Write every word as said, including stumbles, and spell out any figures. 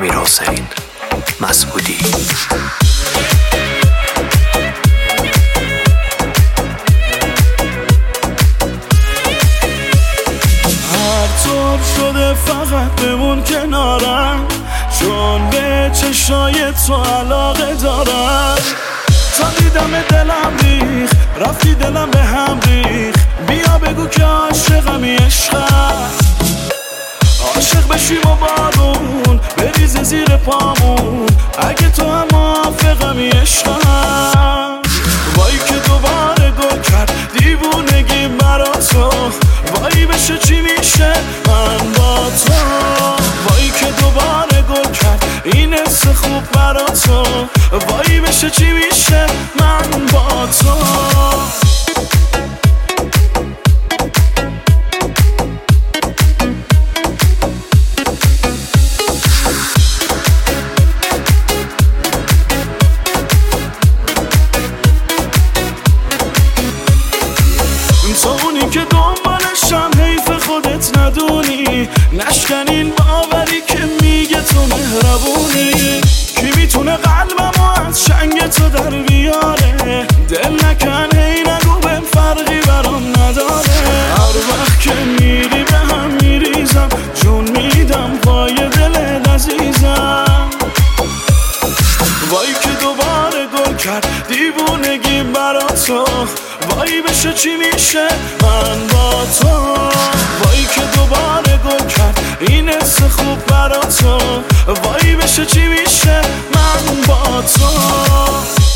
امیرحسین مسعودی. هر طور شده فقط بمون کنارم، چون به چشای تو علاقه دارم. تا دیدم دلم ریخ، رفتی دلم به هم ریخ. بیا بگو که عاشقمی عشقم، عاشق بشیم و بارون بریزه زیر پامون. اگه تو هم موافقمی عشقم، وای که دوباره گل کرد دیوونگی برا تو. وای بشه چی میشه من با تو، وای که دوباره گل کرد این حس خوب برا تو. وای بشه چی میشه من با تو. تو اونی که دنبالشم، حیف خودت ندونی. نشکنین باوری که میگه تو مهربونی. کی میتونه قلبمو از چنگ تو در بیاره؟ دل نکن هی نگو بهم فرقی برام نداره. هر وقت که میری به هم میریزم، جون میدم پای دل عزیزم. وای که دوباره گل کرد دیوونگی برا تو. وای بشه چی میشه من با تو. وای که دوباره گل کرد این حس خوب برا تو. وای بشه چی میشه من با تو.